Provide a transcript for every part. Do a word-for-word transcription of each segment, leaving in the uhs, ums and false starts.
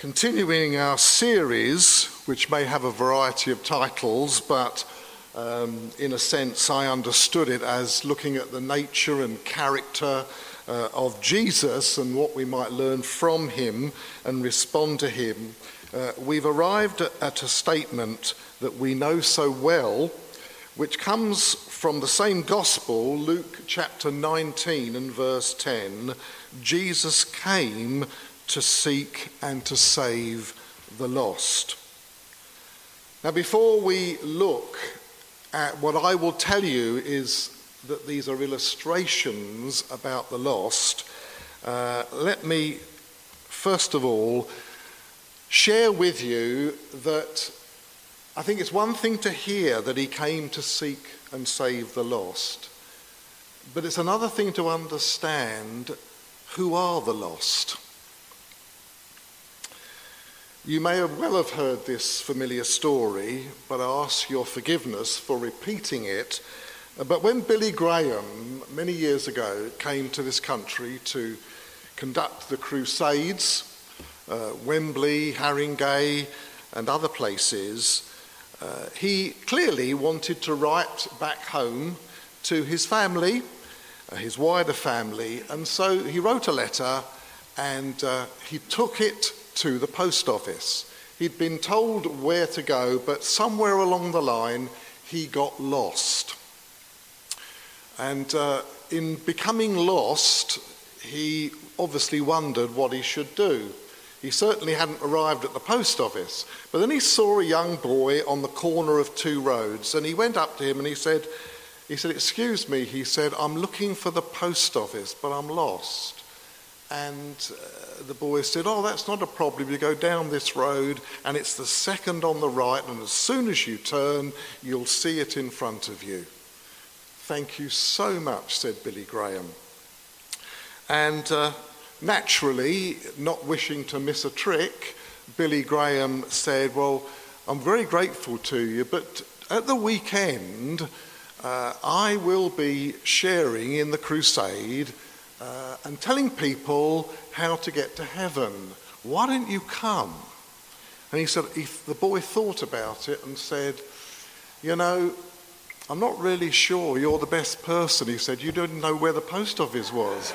Continuing our series, which may have a variety of titles, but um, in a sense I understood it as looking at the nature and character uh, of Jesus and what we might learn from him and respond to him. Uh, we've arrived at a statement that we know so well, which comes from the same gospel, Luke chapter nineteen and verse ten. Jesus came to seek and to save the lost. Now, before we look at what I will tell you is that these are illustrations about the lost, uh, let me first of all share with you that I think it's one thing to hear that he came to seek and save the lost, but it's another thing to understand who are the lost. You may have well have heard this familiar story, but I ask your forgiveness for repeating it. But when Billy Graham, many years ago, came to this country to conduct the Crusades, uh, Wembley, Haringey, and other places, uh, he clearly wanted to write back home to his family, uh, his wider family, and so he wrote a letter and uh, he took it to the post office. He'd been told where to go, but somewhere along the line he got lost. And uh, in becoming lost, he obviously wondered what he should do. He certainly hadn't arrived at the post office, but then he saw a young boy on the corner of two roads, and he went up to him and he said, he said, "Excuse me," he said, "I'm looking for the post office, but I'm lost." And uh, the boy said, "Oh, that's not a problem. You go down this road and it's the second on the right, and as soon as you turn, you'll see it in front of you." "Thank you so much," said Billy Graham. And uh, naturally, not wishing to miss a trick, Billy Graham said, "Well, I'm very grateful to you, but at the weekend, uh, I will be sharing in the crusade Uh, and telling people how to get to heaven. Why don't you come?" And he said, he, the boy thought about it and said, "You know, I'm not really sure you're the best person." He said, "You didn't know where the post office was."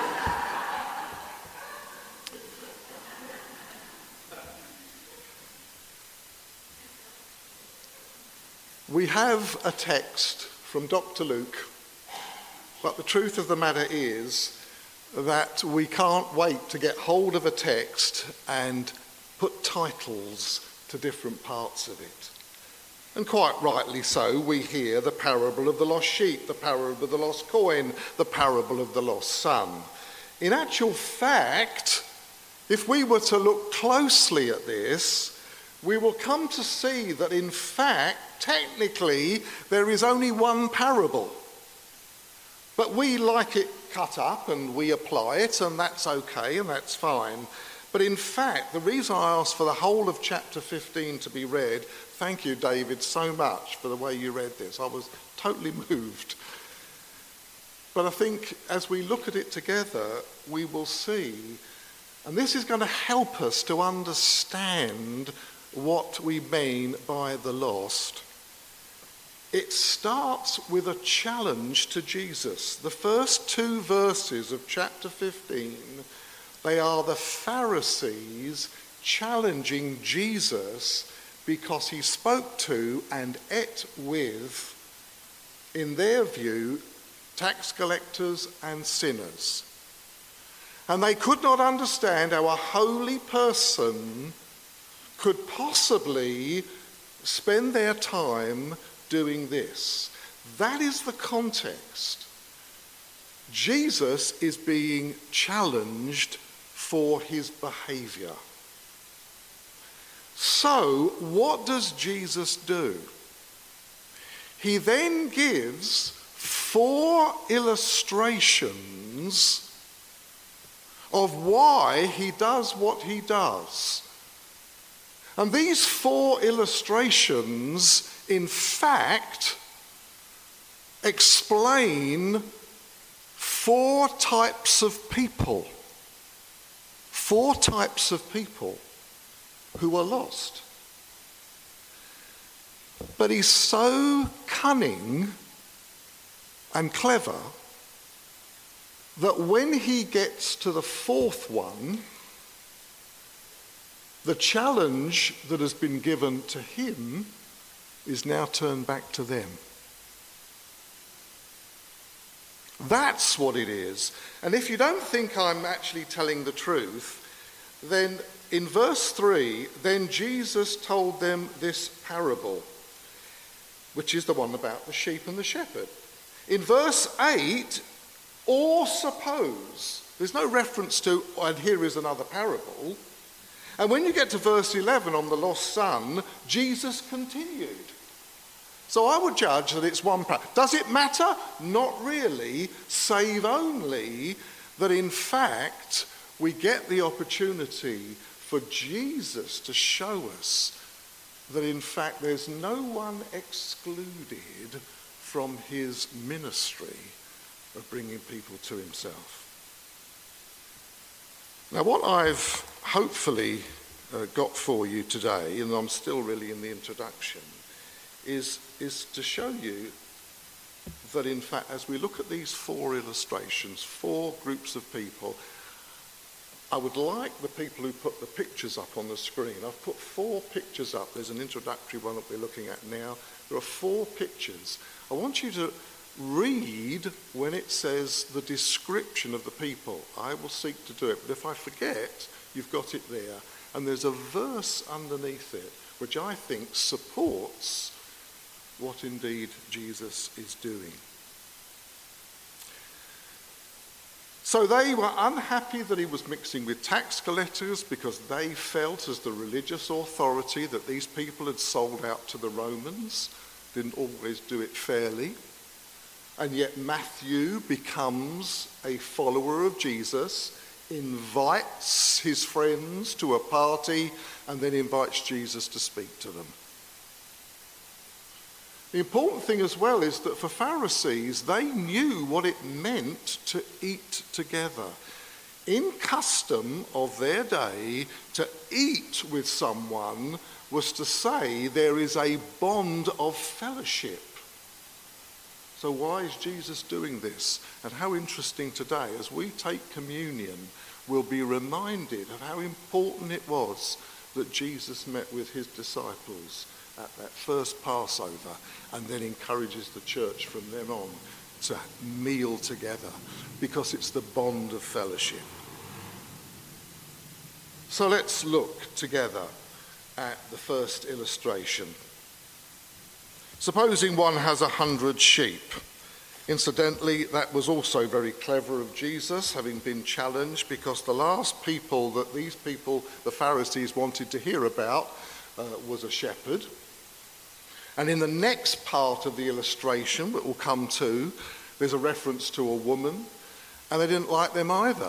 We have a text from Doctor Luke, but the truth of the matter is that we can't wait to get hold of a text and put titles to different parts of it. And quite rightly so, we hear the parable of the lost sheep, the parable of the lost coin, the parable of the lost son. In actual fact, if we were to look closely at this, we will come to see that in fact, technically, there is only one parable. But we like it cut up and we apply it, and that's okay and that's fine. But in fact, the reason I asked for the whole of chapter fifteen to be read, thank you, David, so much for the way you read this. I was totally moved. But I think as we look at it together, we will see, and this is going to help us to understand what we mean by the lost. It starts with a challenge to Jesus. The first two verses of chapter fifteen, they are the Pharisees challenging Jesus because he spoke to and ate with, in their view, tax collectors and sinners. And they could not understand how a holy person could possibly spend their time doing this. That is the context. Jesus is being challenged for his behavior. So, what does Jesus do? He then gives four illustrations of why he does what he does. And these four illustrations, in fact, explain four types of people. Four types of people. who are lost. But he's so cunning and clever that when he gets to the fourth one, the challenge that has been given to him is now turned back to them. That's what it is. And if you don't think I'm actually telling the truth, then in verse three, then Jesus told them this parable, which is the one about the sheep and the shepherd. In verse eight, or suppose, there's no reference to, and here is another parable. And when you get to verse eleven on the lost son, Jesus continued. So I would judge that it's one parable. Does it matter? Not really, save only that in fact we get the opportunity for Jesus to show us that in fact there's no one excluded from his ministry of bringing people to himself. Now what I've hopefully uh, got for you today, and I'm still really in the introduction, is, is to show you that in fact as we look at these four illustrations, four groups of people, I would like the people who put the pictures up on the screen. I've put four pictures up. There's an introductory one that we're looking at now. There are four pictures. I want you to read when it says the description of the people. I will seek to do it, but if I forget, you've got it there. And there's a verse underneath it which I think supports what indeed Jesus is doing. So they were unhappy that he was mixing with tax collectors because they felt as the religious authority that these people had sold out to the Romans, didn't always do it fairly. And yet Matthew becomes a follower of Jesus, invites his friends to a party, and then invites Jesus to speak to them. The important thing as well is that for Pharisees, they knew what it meant to eat together. In custom of their day, to eat with someone was to say there is a bond of fellowship. So why is Jesus doing this? And how interesting today, as we take communion, we'll be reminded of how important it was that Jesus met with his disciples at that first Passover, and then encourages the church from then on to meal together, because it's the bond of fellowship. So let's look together at the first illustration. Supposing one has a hundred sheep. Incidentally, that was also very clever of Jesus, having been challenged, because the last people that these people, the Pharisees, wanted to hear about uh, was a shepherd. And in the next part of the illustration that we'll come to, there's a reference to a woman, and they didn't like them either.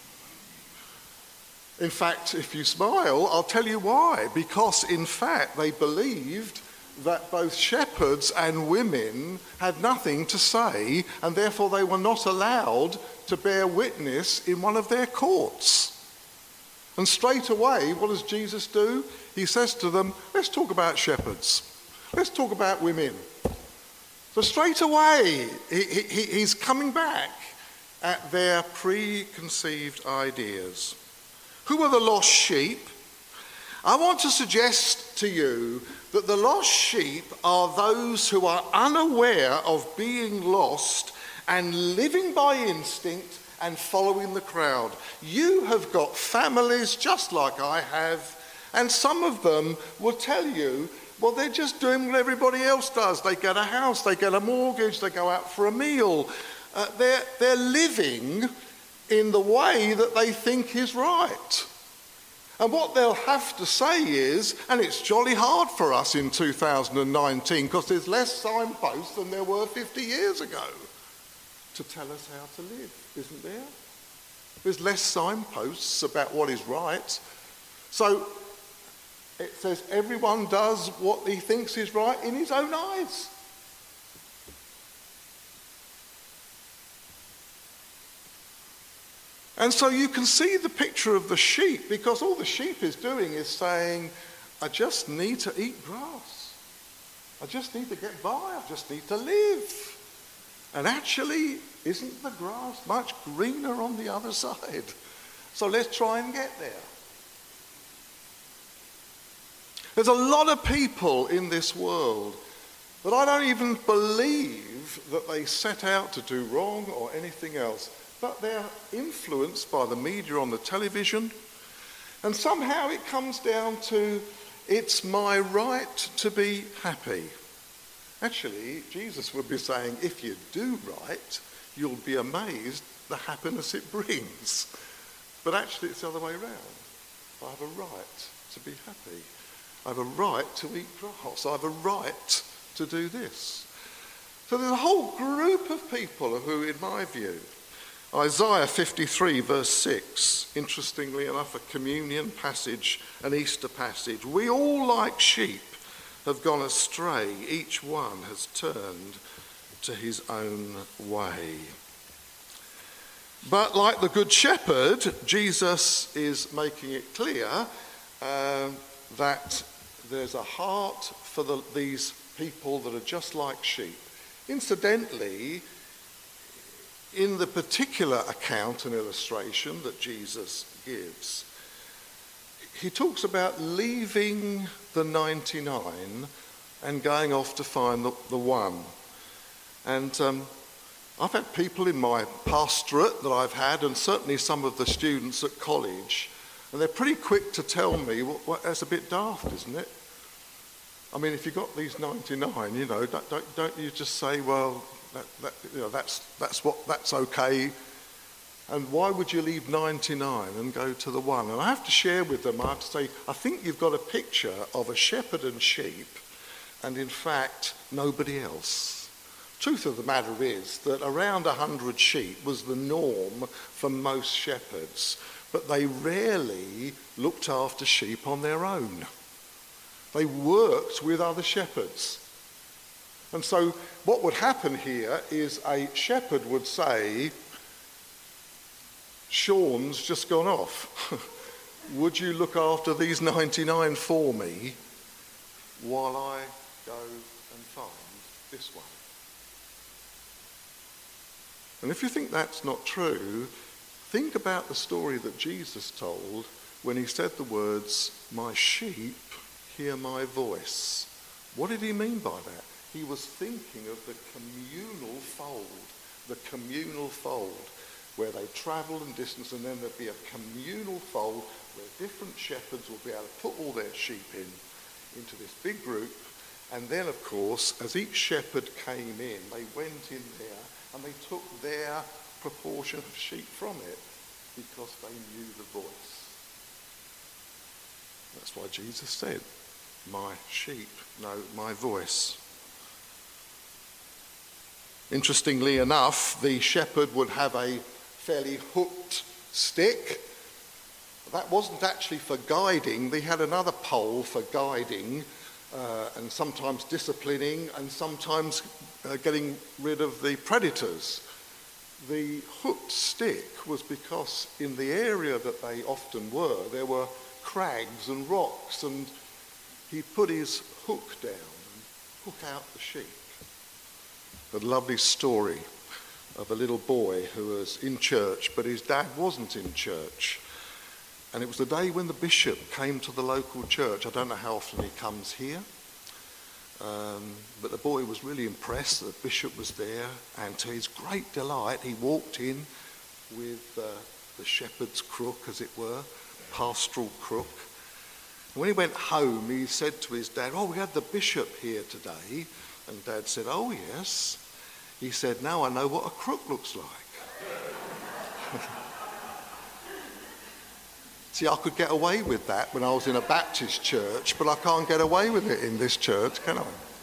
In fact, if you smile, I'll tell you why. Because in fact, they believed that both shepherds and women had nothing to say, and therefore they were not allowed to bear witness in one of their courts. And straight away, what does Jesus do? He says to them, let's talk about shepherds. Let's talk about women. So straight away, he, he, he's coming back at their preconceived ideas. Who are the lost sheep? I want to suggest to you that the lost sheep are those who are unaware of being lost and living by instinct and following the crowd. You have got families just like I have, and some of them will tell you, well, they're just doing what everybody else does. They get a house, they get a mortgage, they go out for a meal. Uh, they're, they're living in the way that they think is right. And what they'll have to say is, and it's jolly hard for us in two thousand nineteen, because there's less signposts than there were fifty years ago to tell us how to live, isn't there? There's less signposts about what is right. So it says everyone does what he thinks is right in his own eyes. And so you can see the picture of the sheep, because all the sheep is doing is saying, I just need to eat grass. I just need to get by. I just need to live. And actually, isn't the grass much greener on the other side? So let's try and get there. There's a lot of people in this world that I don't even believe that they set out to do wrong or anything else, but they're influenced by the media on the television, and somehow it comes down to, it's my right to be happy. Actually, Jesus would be saying, if you do right, you'll be amazed the happiness it brings. But actually, it's the other way around. I have a right to be happy. I have a right to eat grass. I have a right to do this. So there's a whole group of people who, in my view, Isaiah fifty-three verse six, interestingly enough, a communion passage, an Easter passage. We all, like sheep, have gone astray. Each one has turned to his own way. But like the Good Shepherd, Jesus is making it clear uh, that there's a heart for the, these people that are just like sheep. Incidentally, in the particular account and illustration that Jesus gives, he talks about leaving the ninety-nine and going off to find the, the one. And um, I've had people in my pastorate that I've had, and certainly some of the students at college, and they're pretty quick to tell me, well, well, that's a bit daft, isn't it? I mean, if you've got these ninety-nine, you know, don't, don't, don't you just say, well, that, that, you know, that's, that's, what, that's okay. And why would you leave ninety-nine and go to the one? And I have to share with them, I have to say, I think you've got a picture of a shepherd and sheep, and in fact, nobody else. Truth of the matter is that around one hundred sheep was the norm for most shepherds, but they rarely looked after sheep on their own. They worked with other shepherds. And so what would happen here is a shepherd would say, Sean's just gone off. Would you look after these ninety-nine for me while I go and find this one? And if you think that's not true, think about the story that Jesus told when he said the words, my sheep hear my voice. What did he mean by that? He was thinking of the communal fold, the communal fold, where they travel and distance, and then there'd be a communal fold where different shepherds will be able to put all their sheep in, into this big group. And then, of course, as each shepherd came in, they went in there and they took their proportion of sheep from it because they knew the voice. That's why Jesus said, my sheep know my voice. Interestingly enough, the shepherd would have a fairly hooked stick. That wasn't actually for guiding. They had another pole for guiding uh, and sometimes disciplining and sometimes uh, getting rid of the predators. The hooked stick was because in the area that they often were, there were crags and rocks, and he put his hook down and hook out the sheep. A lovely story of a little boy who was in church, but his dad wasn't in church. And it was the day when the bishop came to the local church. I don't know how often he comes here, um, but the boy was really impressed that the bishop was there, and to his great delight, he walked in with uh, the shepherd's crook, as it were, pastoral crook. And when he went home, he said to his dad, oh, we had the bishop here today. And Dad said, oh, yes. He said, now I know what a crook looks like. See, I could get away with that when I was in a Baptist church, but I can't get away with it in this church, can I?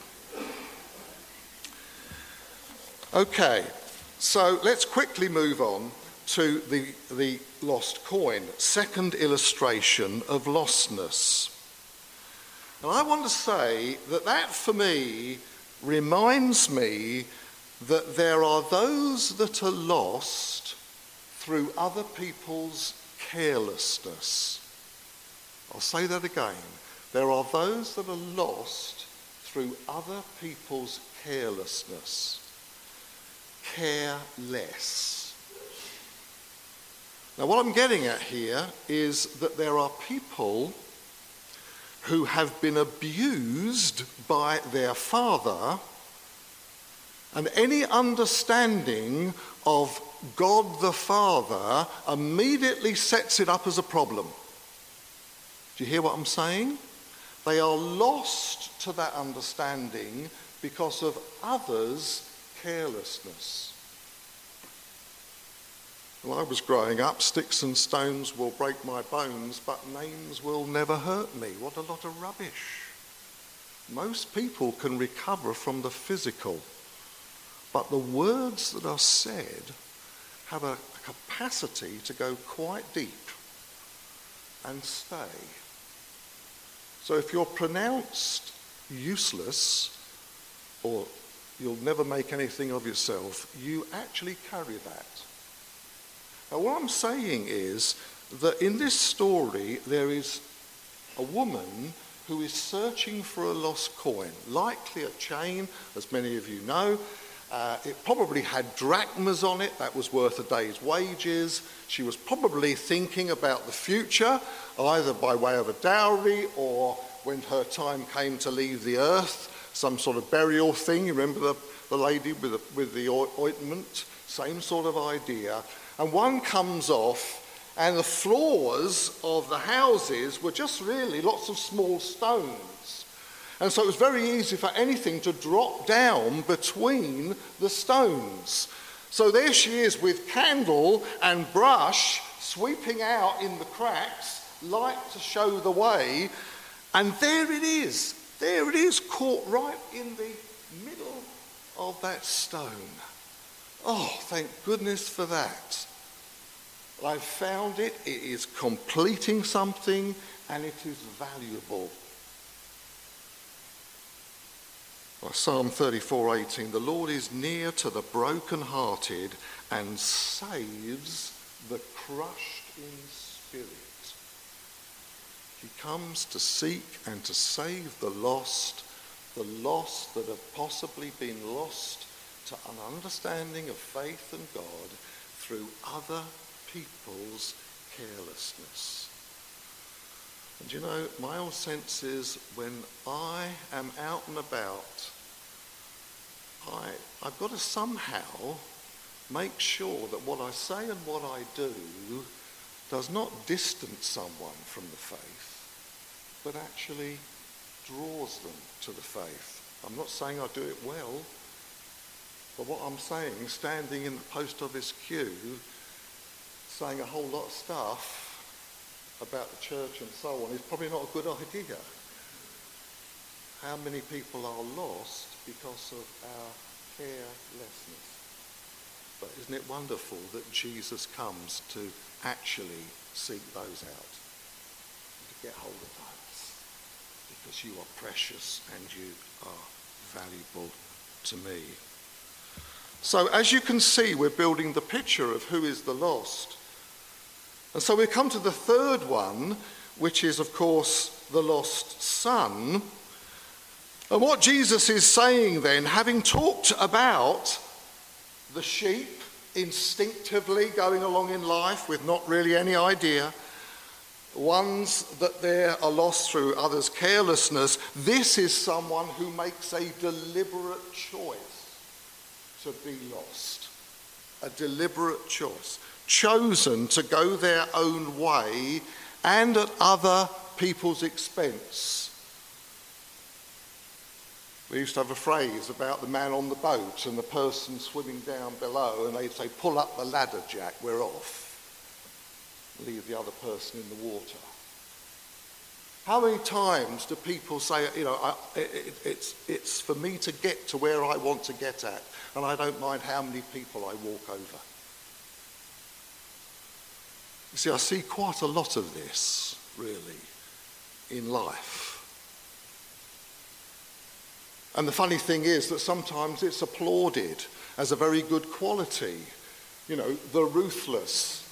Okay, so let's quickly move on to the, the lost coin, second illustration of lostness. And I want to say that that, for me, reminds me that there are those that are lost through other people's carelessness. I'll say that again. There are those that are lost through other people's carelessness. Careless. Now, what I'm getting at here is that there are people who have been abused by their father, and any understanding of God the Father immediately sets it up as a problem. Do you hear what I'm saying? They are lost to that understanding because of others' carelessness. When I was growing up, sticks and stones will break my bones, but names will never hurt me. What a lot of rubbish. Most people can recover from the physical, but the words that are said have a capacity to go quite deep and stay. So if you're pronounced useless, or you'll never make anything of yourself, you actually carry that. Now, what I'm saying is that in this story there is a woman who is searching for a lost coin, likely a chain, as many of you know. Uh, it probably had drachmas on it, that was worth a day's wages. She was probably thinking about the future, either by way of a dowry or when her time came to leave the earth, some sort of burial thing. You remember the, the lady with the, with the ointment? Same sort of idea. And one comes off, and the floors of the houses were just really lots of small stones. And so it was very easy for anything to drop down between the stones. So there she is with candle and brush sweeping out in the cracks, light to show the way. And there it is. There it is, caught right in the middle of that stone. Oh, thank goodness for that. I've found it. It is completing something, and it is valuable. Psalm thirty-four eighteen, the Lord is near to the brokenhearted and saves the crushed in spirit. He comes to seek and to save the lost, the lost that have possibly been lost to an understanding of faith and God through other people's carelessness. And you know, my own sense is when I am out and about, I, I've got to somehow make sure that what I say and what I do does not distance someone from the faith, but actually draws them to the faith. I'm not saying I do it well, but what I'm saying, standing in the post office queue, saying a whole lot of stuff about the church and so on is probably not a good idea. How many people are lost because of our carelessness? But isn't it wonderful that Jesus comes to actually seek those out, to get hold of those, because you are precious and you are valuable to me. So as you can see, we're building the picture of who is the lost. And so we come to the third one, which is, of course, the lost son. And what Jesus is saying then, having talked about the sheep instinctively going along in life with not really any idea, ones that they are lost through others' carelessness, this is someone who makes a deliberate choice to be lost. A deliberate choice. Chosen to go their own way and at other people's expense. We used to have a phrase about the man on the boat and the person swimming down below, and they'd say, pull up the ladder, Jack, we're off. Leave the other person in the water. How many times do people say, you know, I, it, it's, it's for me to get to where I want to get at, and I don't mind how many people I walk over. You see, I see quite a lot of this, really, in life. And the funny thing is that sometimes it's applauded as a very good quality. You know, the ruthless,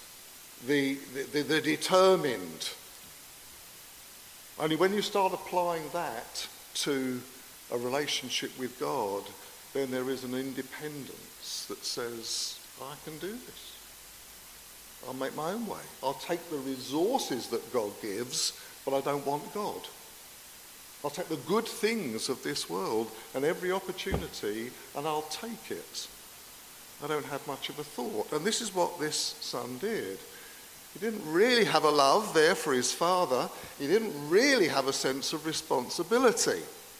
the, the, the determined. Only when you start applying that to a relationship with God, then there is an independence that says, I can do this. I'll make my own way. I'll take the resources that God gives, but I don't want God. I'll take the good things of this world and every opportunity, and I'll take it. I don't have much of a thought. And this is what this son did. He didn't really have a love there for his father. He didn't really have a sense of responsibility.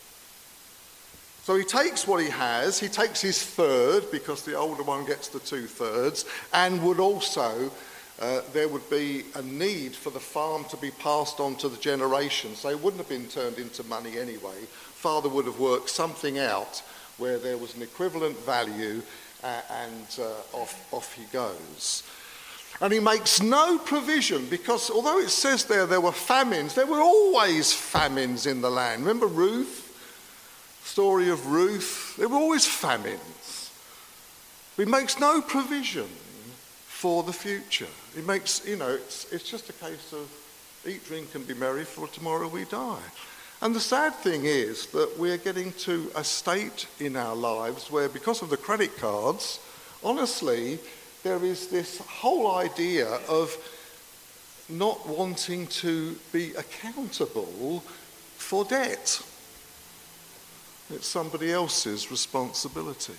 So he takes what he has. He takes his third, because the older one gets the two thirds, and would also, uh, there would be a need for the farm to be passed on to the generations. So it wouldn't have been turned into money anyway. Father would have worked something out where there was an equivalent value, uh, and uh, off, off he goes. And he makes no provision, because although it says there there were famines, there were always famines in the land. Remember Ruth? Story of Ruth? There were always famines. He makes no provision for the future. He makes, you know, it's, it's just a case of eat, drink and be merry, for tomorrow we die. And the sad thing is that we're getting to a state in our lives where, because of the credit cards, honestly, there is this whole idea of not wanting to be accountable for debt. It's somebody else's responsibility.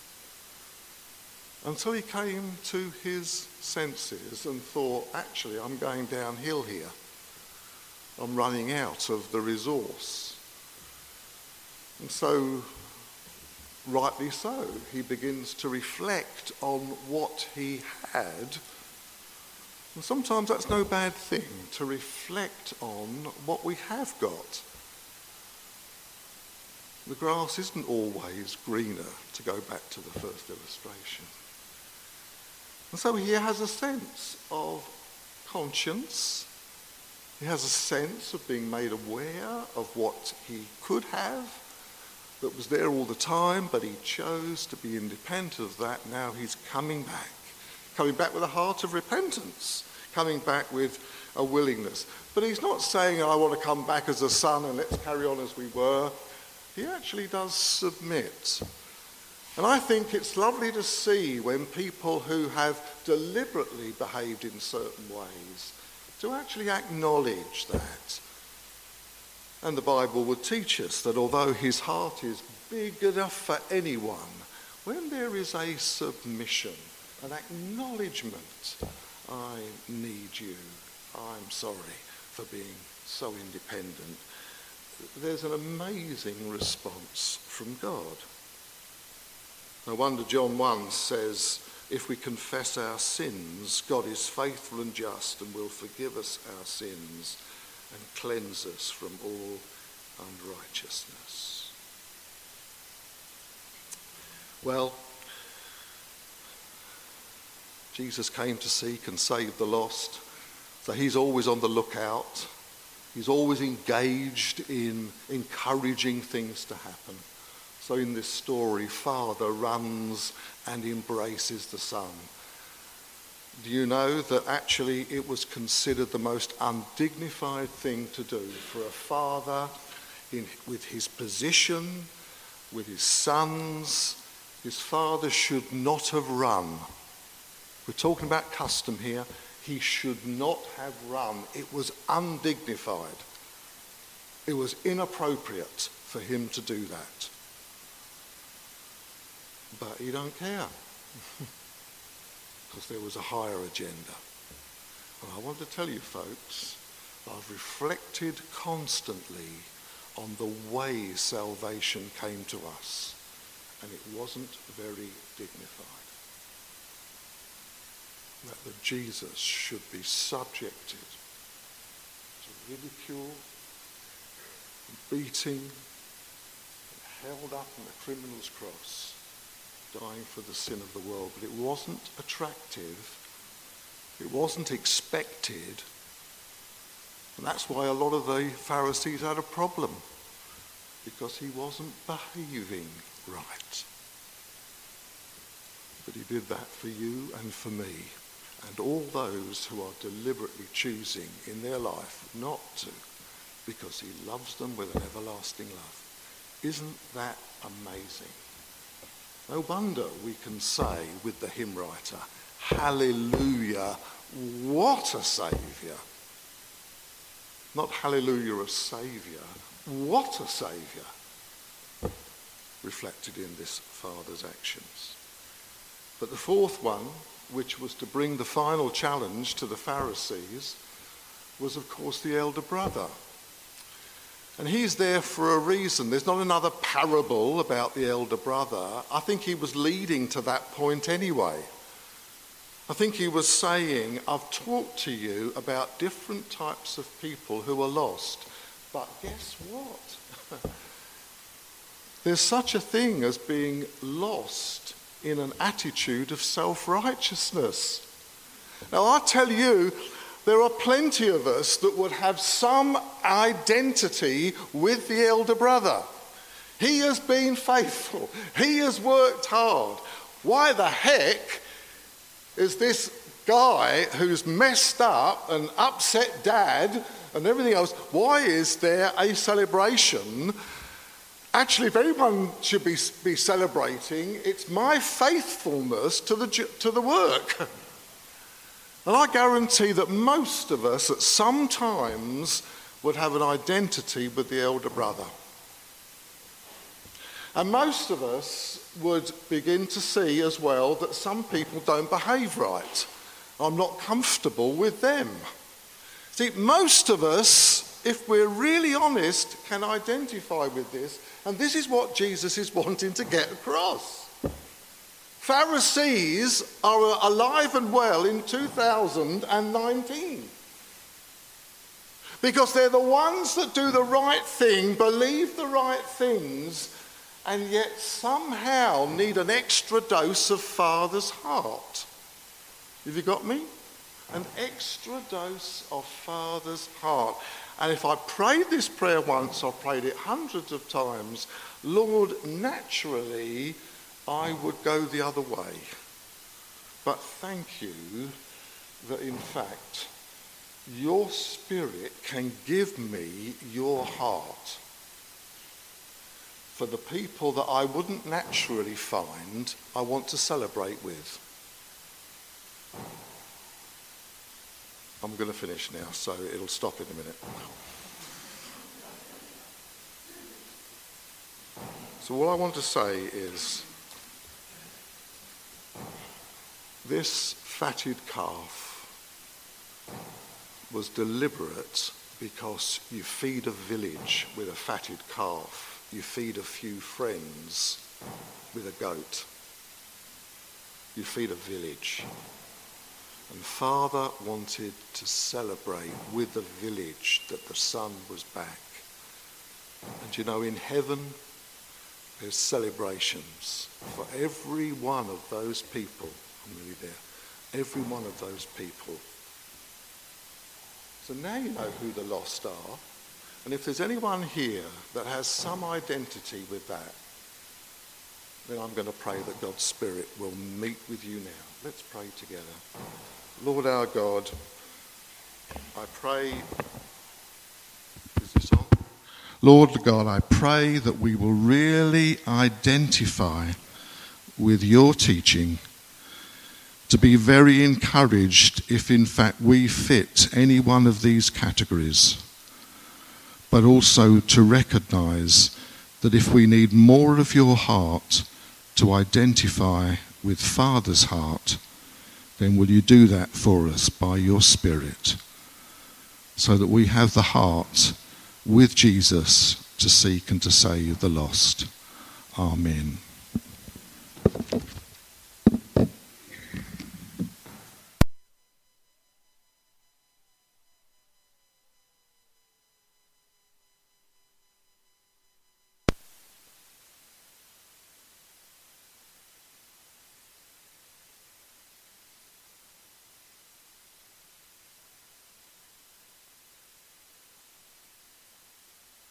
Until he came to his senses and thought, actually, I'm going downhill here. I'm running out of the resource. And so, rightly so, he begins to reflect on what he had. And sometimes that's no bad thing, to reflect on what we have got. The grass isn't always greener, to go back to the first illustration. And so he has a sense of conscience. He has a sense of being made aware of what he could have, that was there all the time, but he chose to be independent of that. Now he's coming back. Coming back with a heart of repentance. Coming back with a willingness. But he's not saying, I want to come back as a son and let's carry on as we were. He actually does submit. And I think it's lovely to see when people who have deliberately behaved in certain ways to actually acknowledge that. And the Bible would teach us that although his heart is big enough for anyone, when there is a submission, an acknowledgement, I need you, I'm sorry for being so independent, there's an amazing response from God. No wonder John one says, if we confess our sins, God is faithful and just and will forgive us our sins and cleanse us from all unrighteousness. Well, Jesus came to seek and save the lost, so he's always on the lookout. He's always engaged in encouraging things to happen. So in this story, Father runs and embraces the Son. Do you know that actually it was considered the most undignified thing to do for a father in, with his position, with his sons? His father should not have run. We're talking about custom here. He should not have run. It was undignified. It was inappropriate for him to do that. But he don't care. Because there was a higher agenda. And I want to tell you folks, I've reflected constantly on the way salvation came to us, and it wasn't very dignified. That the Jesus should be subjected to ridicule, beating, and held up on a criminal's cross, dying for the sin of the world. But it wasn't attractive. It wasn't expected. And that's why a lot of the Pharisees had a problem, because he wasn't behaving right. But he did that for you and for me. and all those who are deliberately choosing in their life not to, because he loves them with an everlasting love. Isn't that amazing? No wonder we can say with the hymn writer, hallelujah, what a saviour. Not hallelujah, a saviour, what a saviour, reflected in this Father's actions. But the fourth one, which was to bring the final challenge to the Pharisees, was of course the elder brother. And he's there for a reason. There's not another parable about the elder brother. I think he was leading to that point anyway. I think he was saying, I've talked to you about different types of people who are lost. But guess what? There's such a thing as being lost in an attitude of self-righteousness. Now, I tell you, there are plenty of us that would have some identity with the elder brother. He has been faithful. He has worked hard. Why the heck is this guy who's messed up and upset dad and everything else, why is there a celebration? Actually, if anyone should be, be celebrating, it's my faithfulness to the, to the work. And I guarantee that most of us at some times would have an identity with the elder brother. And most of us would begin to see as well that some people don't behave right. I'm not comfortable with them. See, most of us, if we're really honest, can identify with this. And this is what Jesus is wanting to get across. Pharisees are alive and well in two thousand nineteen. Because they're the ones that do the right thing, believe the right things, and yet somehow need an extra dose of Father's heart. Have you got me? An extra dose of Father's heart. And if I prayed this prayer once, I've prayed it hundreds of times, Lord, naturally I would go the other way. But thank you that in fact your Spirit can give me your heart for the people that I wouldn't naturally find I want to celebrate with. I'm going to finish now, so it'll stop in a minute. So what I want to say is, this fatted calf was deliberate because you feed a village with a fatted calf. You feed a few friends with a goat. You feed a village. And Father wanted to celebrate with the village that the Son was back. And you know, in heaven, there's celebrations for every one of those people. I'm really there. Every one of those people. So now you know who the lost are. And if there's anyone here that has some identity with that, then I'm going to pray that God's Spirit will meet with you now. Let's pray together. Lord our God, I pray, is this on? Lord God, I pray that we will really identify with your teaching, to be very encouraged if in fact we fit any one of these categories, but also to recognise that if we need more of your heart to identify with Father's heart, then will you do that for us by your Spirit, so that we have the heart with Jesus to seek and to save the lost. Amen.